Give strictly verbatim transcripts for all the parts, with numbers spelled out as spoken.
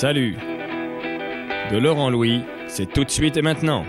Salut. De Laurent Louis, c'est tout de suite et maintenant.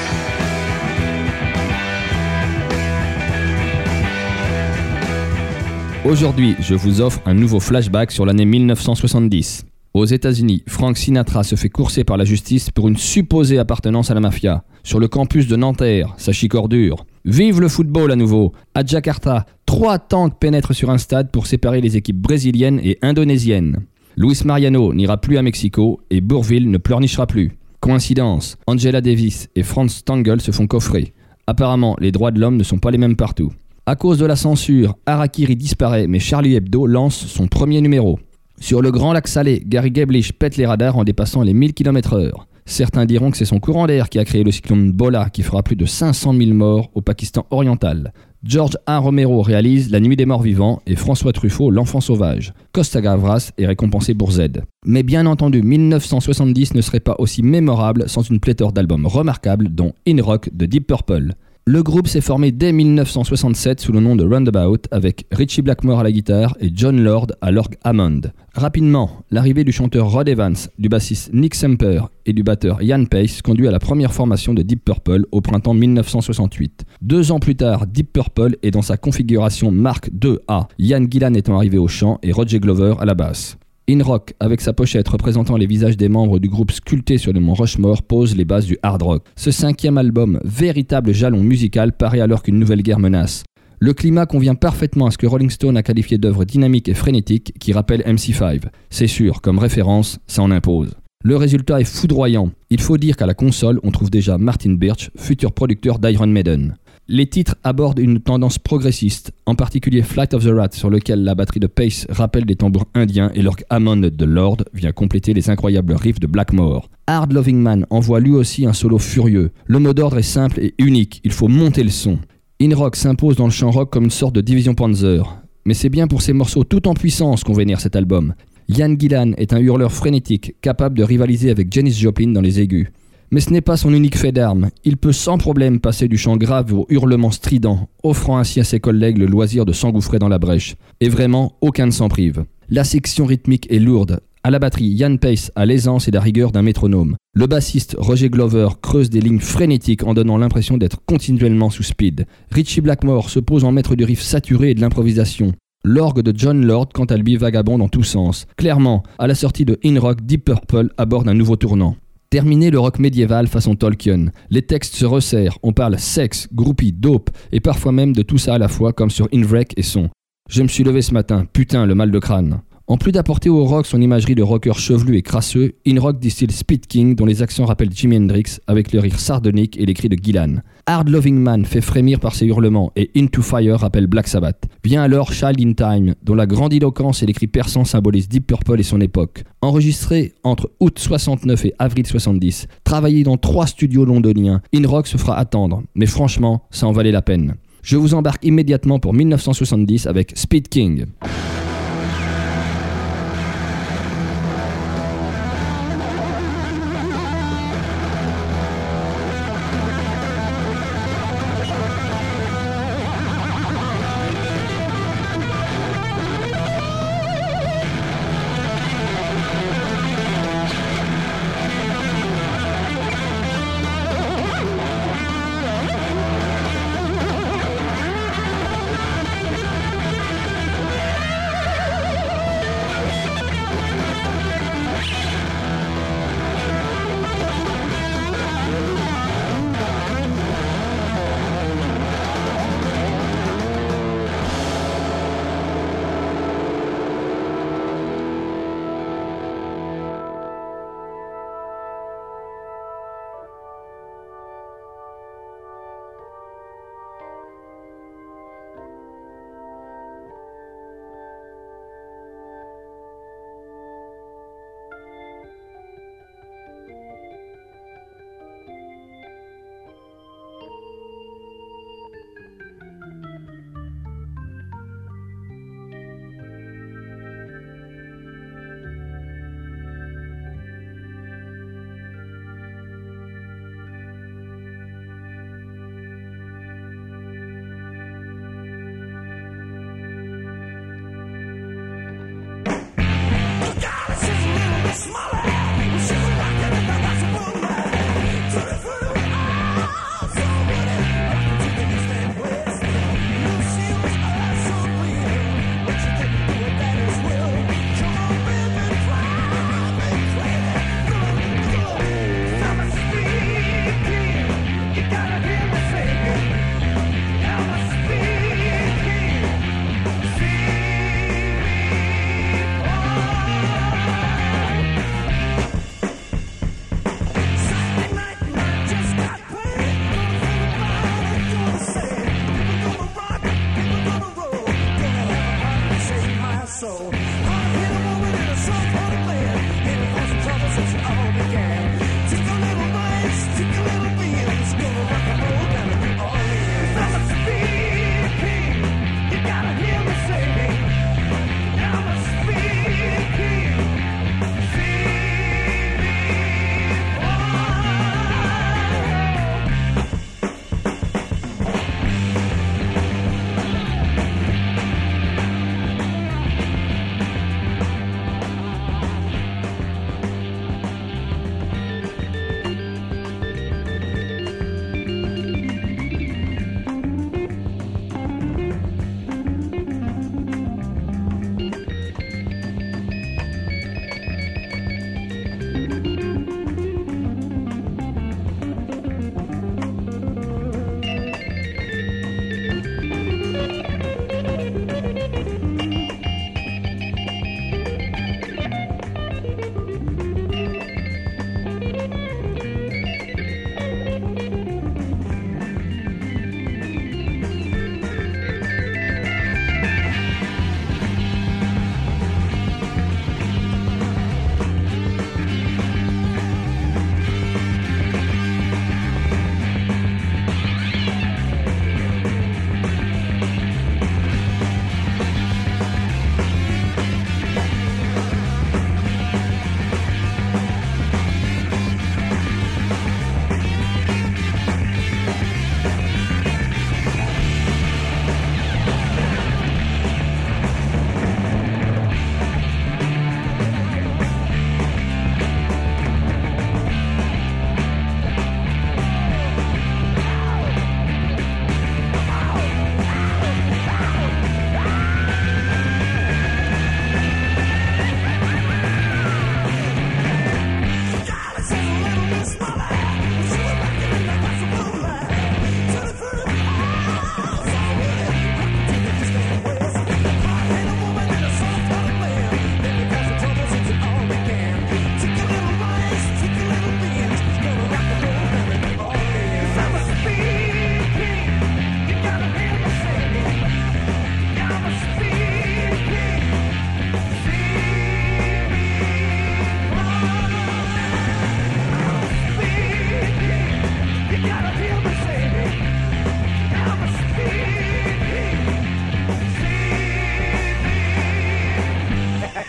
Aujourd'hui, je vous offre un nouveau flashback sur l'année mille neuf cent soixante-dix. Aux États-Unis, Frank Sinatra se fait courser par la justice pour une supposée appartenance à la mafia. Sur le campus de Nanterre, ça chicore dur. Vive le football à nouveau. À Jakarta, trois tanks pénètrent sur un stade pour séparer les équipes brésiliennes et indonésiennes. Luis Mariano n'ira plus à Mexico et Bourvil ne pleurnichera plus. Coïncidence, Angela Davis et Franz Stangl se font coffrer. Apparemment, les droits de l'homme ne sont pas les mêmes partout. À cause de la censure, Harakiri disparaît, mais Charlie Hebdo lance son premier numéro. Sur le Grand Lac Salé, Gary Gablish pète les radars en dépassant les mille kilomètres heure. Certains diront que c'est son courant d'air qui a créé le cyclone Bola qui fera plus de cinq cent mille morts au Pakistan oriental. George A. Romero réalise La Nuit des Morts Vivants et François Truffaut L'Enfant Sauvage. Costa Gavras est récompensé pour Z. Mais bien entendu, mille neuf cent soixante-dix ne serait pas aussi mémorable sans une pléthore d'albums remarquables dont In Rock de Deep Purple. Le groupe s'est formé dès mille neuf cent soixante-sept sous le nom de Roundabout avec Ritchie Blackmore à la guitare et John Lord à l'orgue Hammond. Rapidement, l'arrivée du chanteur Rod Evans, du bassiste Nick Semper et du batteur Ian Pace conduit à la première formation de Deep Purple au printemps mille neuf cent soixante-huit. Deux ans plus tard, Deep Purple est dans sa configuration Mark deux A, Ian Gillan étant arrivé au chant et Roger Glover à la basse. In Rock, avec sa pochette représentant les visages des membres du groupe sculptés sur le mont Rushmore, pose les bases du hard rock. Ce cinquième album, véritable jalon musical, paraît alors qu'une nouvelle guerre menace. Le climat convient parfaitement à ce que Rolling Stone a qualifié d'œuvre dynamique et frénétique qui rappelle M C cinq. C'est sûr, comme référence, ça en impose. Le résultat est foudroyant. Il faut dire qu'à la console, on trouve déjà Martin Birch, futur producteur d'Iron Maiden. Les titres abordent une tendance progressiste, en particulier Flight of the Rat sur lequel la batterie de Pace rappelle des tambours indiens et l'orgue Hammond de Lord vient compléter les incroyables riffs de Blackmore. Hard Loving Man envoie lui aussi un solo furieux. Le mot d'ordre est simple et unique, il faut monter le son. In Rock s'impose dans le chant rock comme une sorte de division Panzer. Mais c'est bien pour ces morceaux tout en puissance qu'on vénère cet album. Ian Gillan est un hurleur frénétique, capable de rivaliser avec Janis Joplin dans les aigus. Mais ce n'est pas son unique fait d'armes. Il peut sans problème passer du chant grave au hurlement strident, offrant ainsi à ses collègues le loisir de s'engouffrer dans la brèche. Et vraiment, aucun ne s'en prive. La section rythmique est lourde. À la batterie, Ian Pace a l'aisance et la rigueur d'un métronome. Le bassiste Roger Glover creuse des lignes frénétiques en donnant l'impression d'être continuellement sous speed. Ritchie Blackmore se pose en maître du riff saturé et de l'improvisation. L'orgue de John Lord, quant à lui, vagabonde dans tous sens. Clairement, à la sortie de In Rock, Deep Purple aborde un nouveau tournant. Terminé le rock médiéval façon Tolkien. Les textes se resserrent, on parle sexe, groupie, dope, et parfois même de tout ça à la fois, comme sur In Wreck et Son. Je me suis levé ce matin, putain, le mal de crâne. En plus d'apporter au rock son imagerie de rocker chevelu et crasseux, In Rock distille Speed King, dont les accents rappellent Jimi Hendrix, avec le rire sardonique et les cris de Gillan. Hard Loving Man fait frémir par ses hurlements, et Into Fire rappelle Black Sabbath. Vient alors Child in Time, dont la grandiloquence et les cris perçants symbolisent Deep Purple et son époque. Enregistré entre août soixante-neuf et avril soixante-dix, travaillé dans trois studios londoniens, In Rock se fera attendre, mais franchement, ça en valait la peine. Je vous embarque immédiatement pour mille neuf cent soixante-dix avec Speed King.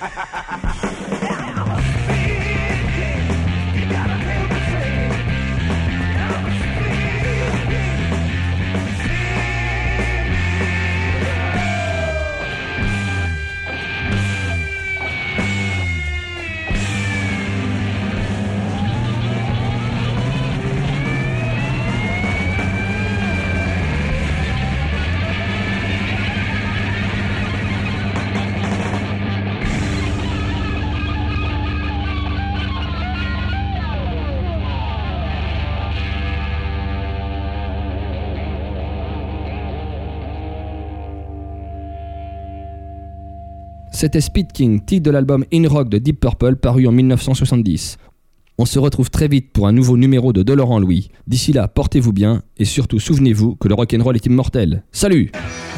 C'était Speed King, titre de l'album In Rock de Deep Purple paru en dix-neuf cent soixante-dix. On se retrouve très vite pour un nouveau numéro de De Laurent Louis. D'ici là, portez-vous bien et surtout souvenez-vous que le rock'n'roll est immortel. Salut!